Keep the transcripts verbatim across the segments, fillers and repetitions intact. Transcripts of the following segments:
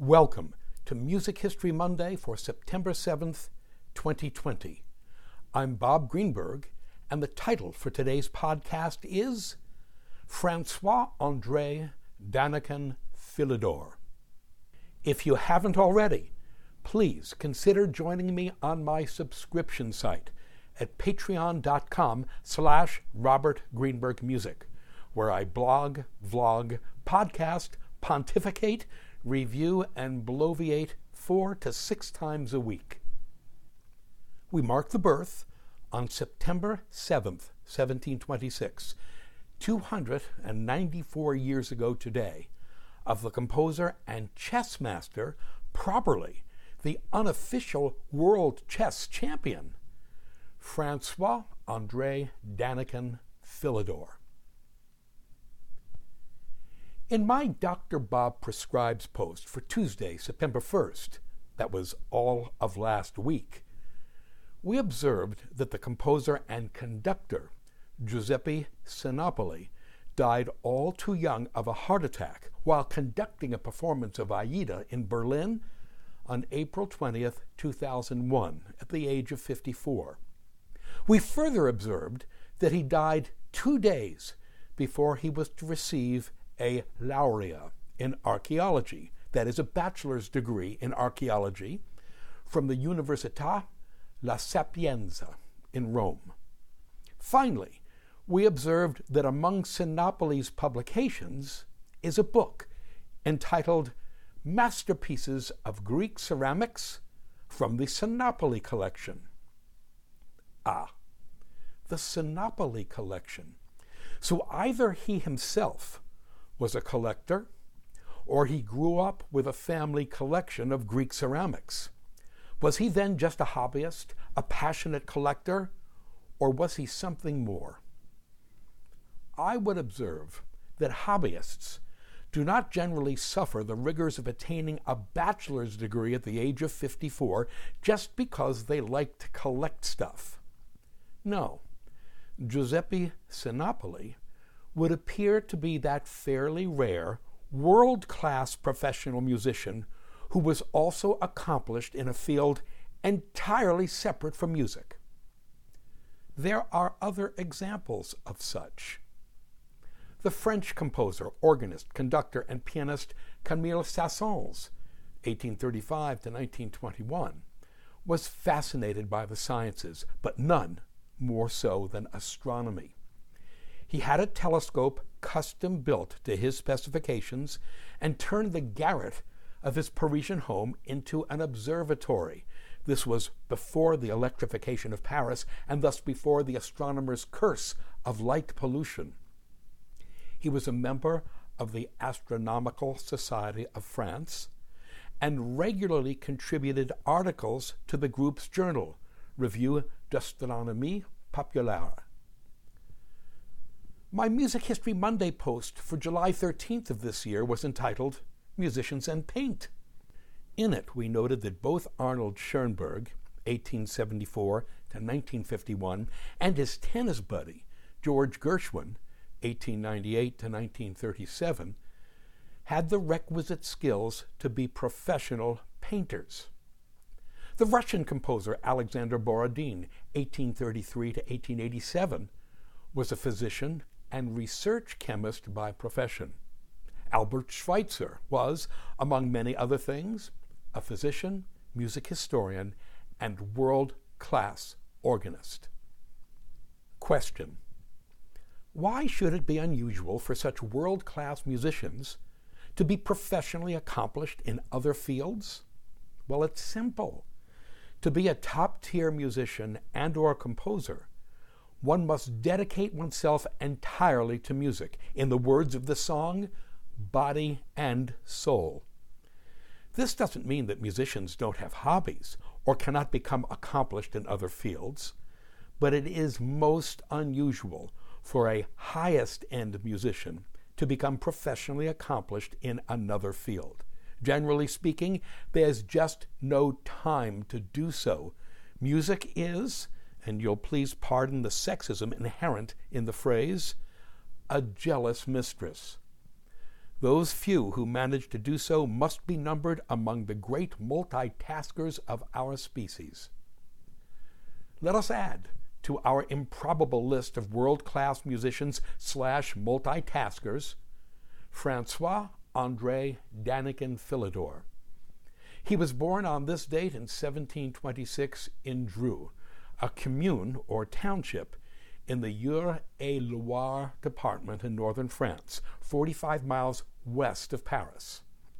Welcome to Music History Monday for September seventh, twenty twenty. I'm Bob Greenberg, and the title for today's podcast is Francois-André Daniken Philidor. If you haven't already, please consider joining me on my subscription site at patreon.com slash Robert Greenberg Music, where I blog, vlog, podcast, pontificate, review, and bloviate four to six times a week. We mark the birth on September seventh, seventeen twenty-six, two hundred ninety-four years ago today, of the composer and chess master, properly the unofficial world chess champion, Francois-André Daniken Philidor. In my Doctor Bob Prescribes post for Tuesday, September first, that was all of last week, we observed that the composer and conductor, Giuseppe Sinopoli, died all too young of a heart attack while conducting a performance of Aida in Berlin on April twentieth, two thousand one, at the age of fifty-four. We further observed that he died two days before he was to receive a laurea in archaeology, that is a bachelor's degree in archaeology, from the Università La Sapienza in Rome. Finally, we observed that among Sinopoli's publications is a book entitled Masterpieces of Greek Ceramics from the Sinopoli Collection. Ah, the Sinopoli Collection. So either he himself was a collector, or he grew up with a family collection of Greek ceramics. Was he then just a hobbyist, a passionate collector, or was he something more? I would observe that hobbyists do not generally suffer the rigors of attaining a bachelor's degree at the age of fifty-four just because they like to collect stuff. No, Giuseppe Sinopoli would appear to be that fairly rare, world-class professional musician who was also accomplished in a field entirely separate from music. There are other examples of such. The French composer, organist, conductor, and pianist Camille Saint-Saëns, eighteen thirty-five to nineteen twenty-one, was fascinated by the sciences, but none more so than astronomy. He had a telescope custom built to his specifications and turned the garret of his Parisian home into an observatory. This was before the electrification of Paris, and thus before the astronomer's curse of light pollution. He was a member of the Astronomical Society of France and regularly contributed articles to the group's journal, Revue d'Astronomie Populaire. My Music History Monday post for July thirteenth of this year was entitled Musicians and Paint. In it, we noted that both Arnold Schoenberg, eighteen seventy-four to nineteen fifty-one, and his tennis buddy, George Gershwin, eighteen ninety-eight to nineteen thirty-seven, had the requisite skills to be professional painters. The Russian composer Alexander Borodin, eighteen thirty-three to eighteen eighty-seven, was a physician and research chemist by profession. Albert Schweitzer was, among many other things, a physician, music historian, and world-class organist. Question: why should it be unusual for such world-class musicians to be professionally accomplished in other fields? Well, it's simple. To be a top-tier musician and or composer, one must dedicate oneself entirely to music, in the words of the song, body and soul. This doesn't mean that musicians don't have hobbies or cannot become accomplished in other fields, but it is most unusual for a highest-end musician to become professionally accomplished in another field. Generally speaking, there's just no time to do so. Music is, and you'll please pardon the sexism inherent in the phrase, a jealous mistress. Those few who manage to do so must be numbered among the great multitaskers of our species. Let us add to our improbable list of world-class musicians slash multitaskers Francois-André Daniken Philidor. He was born on this date in seventeen twenty-six in Dreux, a commune or township in the Eure-et-Loire department in northern France, forty-five miles west of Paris.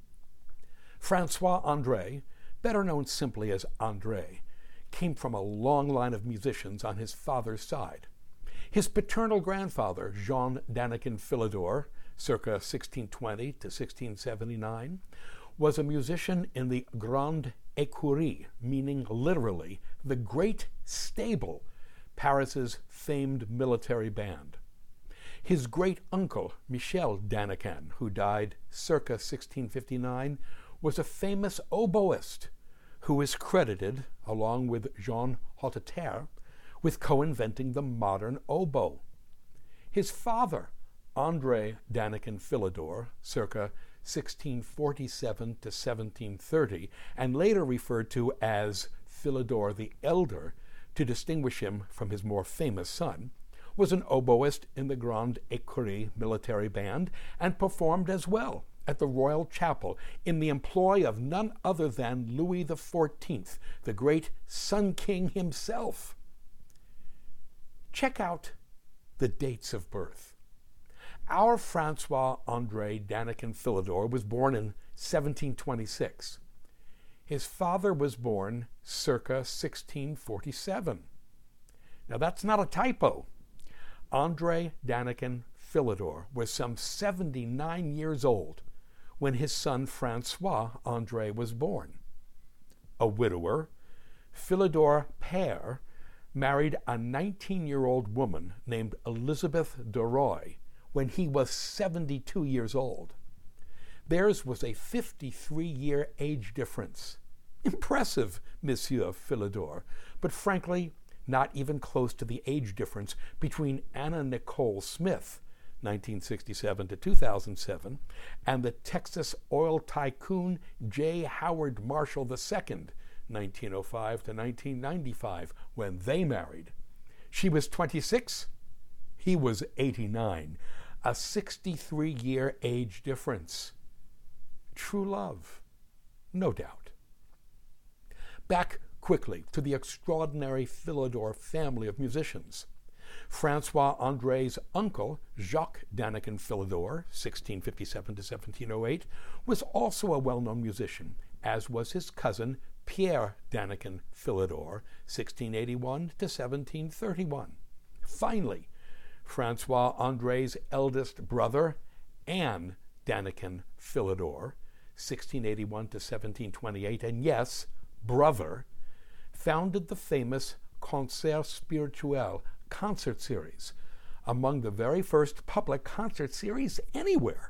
Francois-André, better known simply as André, came from a long line of musicians on his father's side. His paternal grandfather, Jean Daniken Philidor, circa sixteen twenty to sixteen seventy-nine, was a musician in the Grande Écurie, meaning literally the Great Stable, Paris's famed military band. His great-uncle, Michel Daniken, who died circa sixteen fifty-nine, was a famous oboist who is credited, along with Jean Hauteterre, with co-inventing the modern oboe. His father, André Daniken Philidor, circa sixteen forty-seven to seventeen thirty, and later referred to as Philidor the Elder to distinguish him from his more famous son, was an oboist in the Grande Écurie military band and performed as well at the Royal Chapel in the employ of none other than Louis the Fourteenth, the great Sun King himself. Check out the dates of birth. Our Francois-André Daniken Philidor was born in seventeen twenty-six. His father was born circa sixteen forty-seven. Now that's not a typo. André Daniken Philidor was some seventy-nine years old when his son Francois-André was born. A widower, Philidor Père married a nineteen-year-old woman named Elizabeth de Roy when he was seventy-two years old. Theirs was a fifty-three-year age difference. Impressive, Monsieur Philidor, but frankly, not even close to the age difference between Anna Nicole Smith, nineteen sixty-seven to two thousand seven, and the Texas oil tycoon J. Howard Marshall the Second, nineteen oh five to nineteen ninety-five, when they married. She was twenty-six, he was eighty-nine, a sixty-three-year age difference. True love, no doubt. Back quickly to the extraordinary Philidor family of musicians. Francois-André's uncle, Jacques Daniken Philidor, sixteen fifty-seven to seventeen oh eight, was also a well-known musician, as was his cousin Pierre Daniken Philidor, sixteen eighty-one to seventeen thirty-one. Finally, Francois-André's eldest brother, Anne Daniken Philidor, sixteen eighty-one to seventeen twenty-eight, and yes, brother, founded the famous Concert Spirituel concert series, among the very first public concert series anywhere.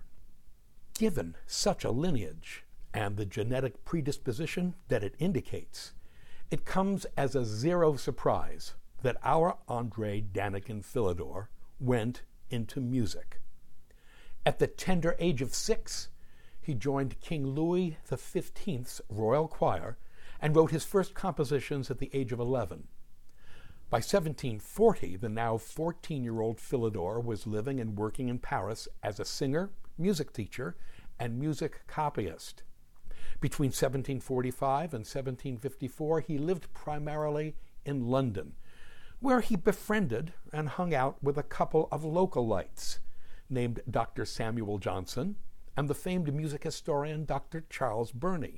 Given such a lineage and the genetic predisposition that it indicates, it comes as a zero surprise that our André Daniken Philidor went into music. At the tender age of six, he joined King Louis the Fifteenth's royal choir and wrote his first compositions at the age of eleven. By seventeen forty, the now fourteen-year-old Philidor was living and working in Paris as a singer, music teacher, and music copyist. Between seventeen forty-five and seventeen fifty-four, he lived primarily in London, where he befriended and hung out with a couple of local lights named Doctor Samuel Johnson and the famed music historian Doctor Charles Burney.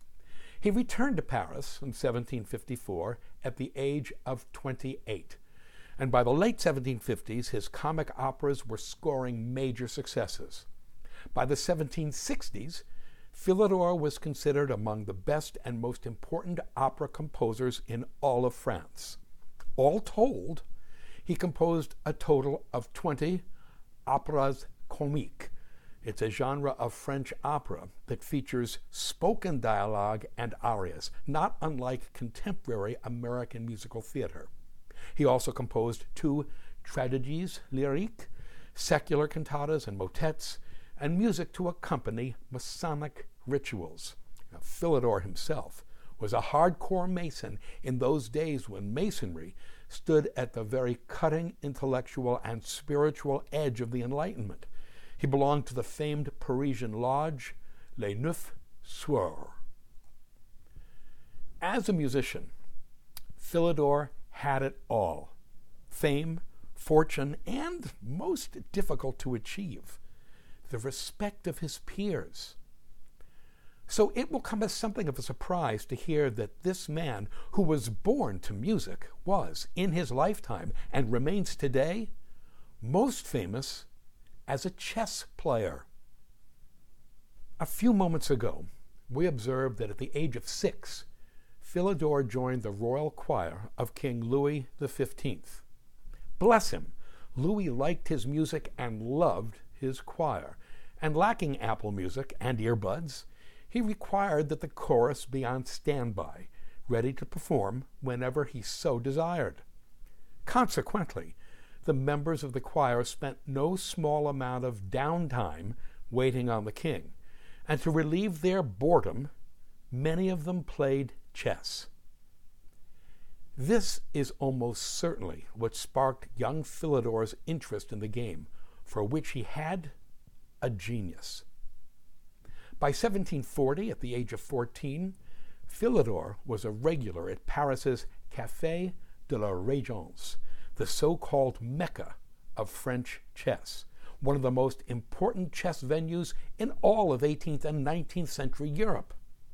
He returned to Paris in seventeen fifty-four at the age of twenty-eight, and by the late seventeen fifties, his comic operas were scoring major successes. By the seventeen sixties, Philidor was considered among the best and most important opera composers in all of France. All told, he composed a total of twenty opéras comiques. It's a genre of French opera that features spoken dialogue and arias, not unlike contemporary American musical theater. He also composed two tragédies lyriques, secular cantatas and motets, and music to accompany Masonic rituals. Now, Philidor himself was a hardcore Mason in those days when Masonry stood at the very cutting intellectual and spiritual edge of the Enlightenment. He belonged to the famed Parisian lodge, Les Neuf Soeurs. As a musician, Philidor had it all: fame, fortune, and, most difficult to achieve, the respect of his peers. So it will come as something of a surprise to hear that this man, who was born to music, was, in his lifetime, and remains today, most famous as a chess player. A few moments ago, we observed that at the age of six, Philidor joined the royal choir of King Louis the fifteenth. Bless him, Louis liked his music and loved his choir, and lacking Apple Music and earbuds, he required that the chorus be on standby, ready to perform whenever he so desired. Consequently, the members of the choir spent no small amount of downtime waiting on the king, and to relieve their boredom, many of them played chess. This is almost certainly what sparked young Philidor's interest in the game, for which he had a genius. By seventeen forty, at the age of fourteen, Philidor was a regular at Paris's Café de la Régence, the so-called Mecca of French chess, one of the most important chess venues in all of eighteenth and nineteenth century Europe.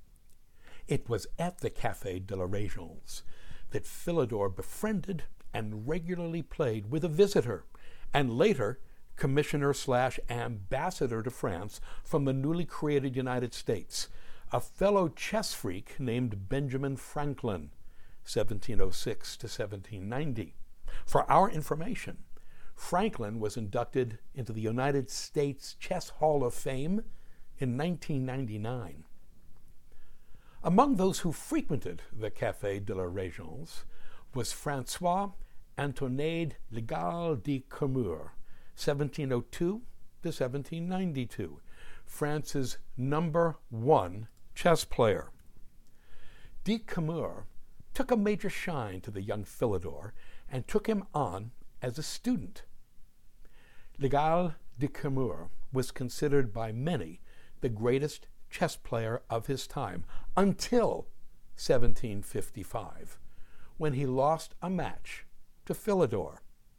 It was at the Café de la Régence that Philidor befriended and regularly played with a visitor, and later commissioner slash ambassador to France from the newly created United States, a fellow chess freak named Benjamin Franklin, seventeen oh six to seventeen ninety. For our information, Franklin was inducted into the United States Chess Hall of Fame in nineteen ninety-nine. Among those who frequented the Café de la Régence was François Antoine Legal de Camur, seventeen oh two to seventeen ninety-two, France's number one chess player. De Camur took a major shine to the young Philidor and took him on as a student. Legal de Camur was considered by many the greatest chess player of his time until seventeen fifty-five, when he lost a match to Philidor.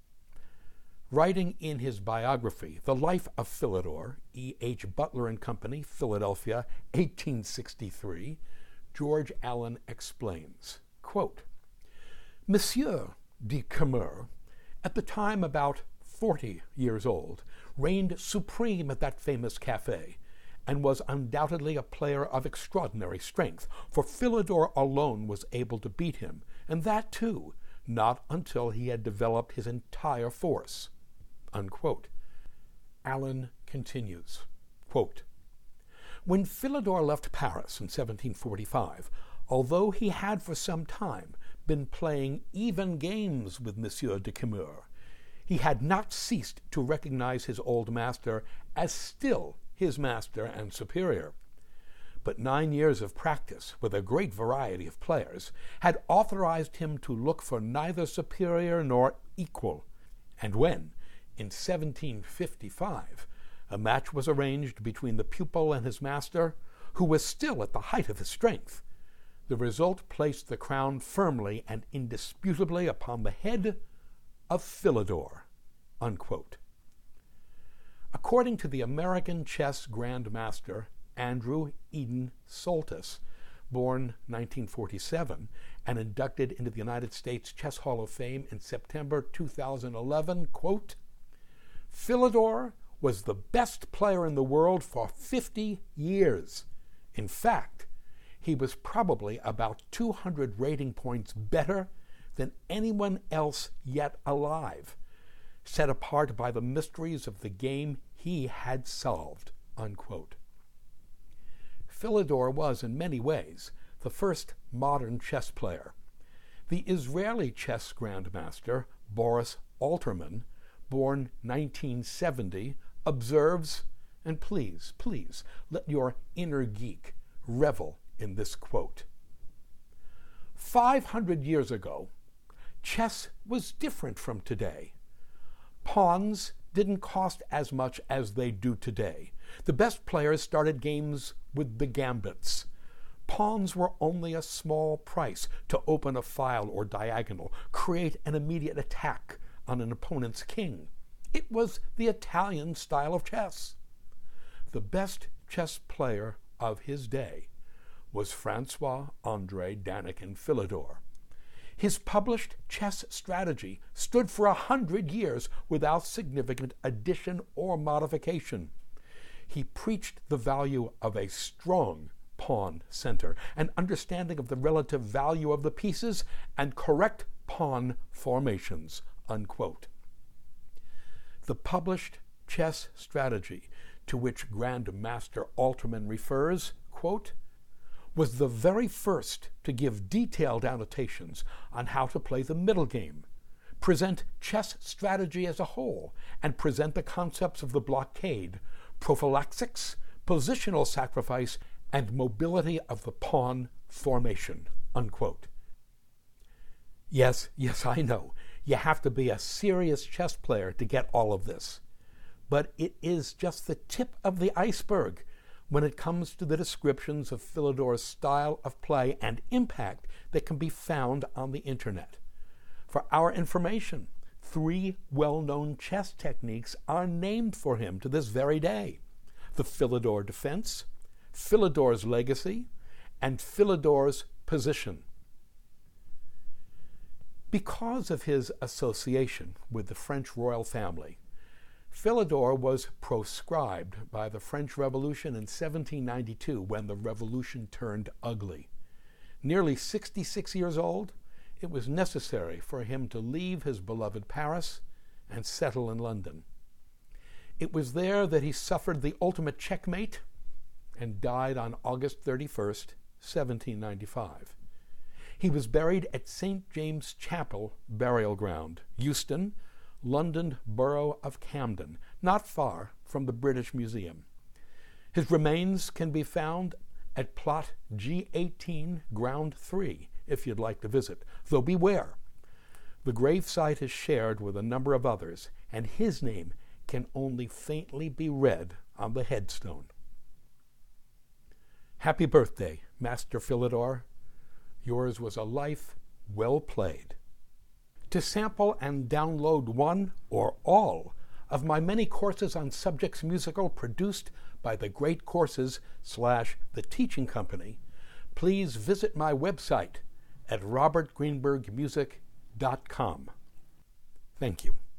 Writing in his biography, The Life of Philidor, E H Butler and Company, Philadelphia, eighteen sixty-three, George Allen explains, quote, Monsieur de Camur, at the time about forty years old, reigned supreme at that famous café, and was undoubtedly a player of extraordinary strength, for Philidor alone was able to beat him, and that too, not until he had developed his entire force. Unquote. Allen continues, quote, When Philidor left Paris in seventeen forty-five, although he had for some time been playing even games with Monsieur de Camur, he had not ceased to recognize his old master as still his master and superior. But nine years of practice with a great variety of players had authorized him to look for neither superior nor equal, and when, in seventeen fifty-five, a match was arranged between the pupil and his master, who was still at the height of his strength, the result placed the crown firmly and indisputably upon the head of Philidor. Unquote. According to the American chess grandmaster Andrew Eden Soltis, born nineteen forty-seven and inducted into the United States Chess Hall of Fame in September two thousand eleven, quote, Philidor was the best player in the world for fifty years. In fact, he was probably about two hundred rating points better than anyone else yet alive, set apart by the mysteries of the game he had solved. Unquote. Philidor was, in many ways, the first modern chess player. The Israeli chess grandmaster, Boris Alterman, born nineteen seventy, observes, And please, please, let your inner geek revel in this quote. Five hundred years ago, chess was different from today. Pawns didn't cost as much as they do today. The best players started games with the gambits. Pawns were only a small price to open a file or diagonal, create an immediate attack on an opponent's king. It was the Italian style of chess. The best chess player of his day was Francois-André Danikin Philidor. His published chess strategy stood for a hundred years without significant addition or modification. He preached the value of a strong pawn center, an understanding of the relative value of the pieces, and correct pawn formations, unquote. The published chess strategy to which Grandmaster Alterman refers, quote, was the very first to give detailed annotations on how to play the middle game, present chess strategy as a whole, and present the concepts of the blockade, prophylaxis, positional sacrifice, and mobility of the pawn formation, unquote. Yes, yes, I know. You have to be a serious chess player to get all of this. But it is just the tip of the iceberg when it comes to the descriptions of Philidor's style of play and impact that can be found on the internet. For our information, three well-known chess techniques are named for him to this very day: the Philidor defense, Philidor's legacy, and Philidor's position. Because of his association with the French royal family, Philidor was proscribed by the French Revolution in seventeen ninety-two when the revolution turned ugly. Nearly sixty-six years old, it was necessary for him to leave his beloved Paris and settle in London. It was there that he suffered the ultimate checkmate and died on August thirty-first, seventeen ninety-five. He was buried at Saint James Chapel Burial Ground, Euston, London Borough of Camden, not far from the British Museum. His remains can be found at plot G eighteen, ground three, if you'd like to visit, though beware. The gravesite is shared with a number of others, and his name can only faintly be read on the headstone. Happy birthday, Master Philidor. Yours was a life well played. To sample and download one or all of my many courses on subjects musical produced by the Great Courses slash The Teaching Company, please visit my website at robert greenberg music dot com. Thank you.